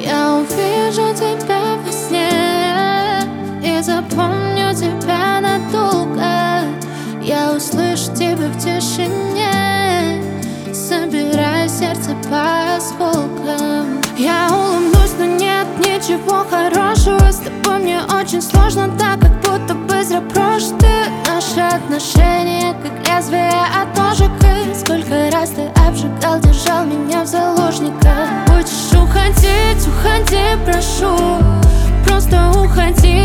Я увижу тебя во сне и запомню тебя надолго. Я услышу тебя в тишине, собирая сердце по осколкам. Я улыбнусь, но нет ничего хорошего. С тобой мне очень сложно, так как будто бы зря прожиты наши отношения, как лезвие от ножика. Сколько раз ты обжигал, держал меня в заложниках. Хочешь уходить, уходи, прошу, просто уходи.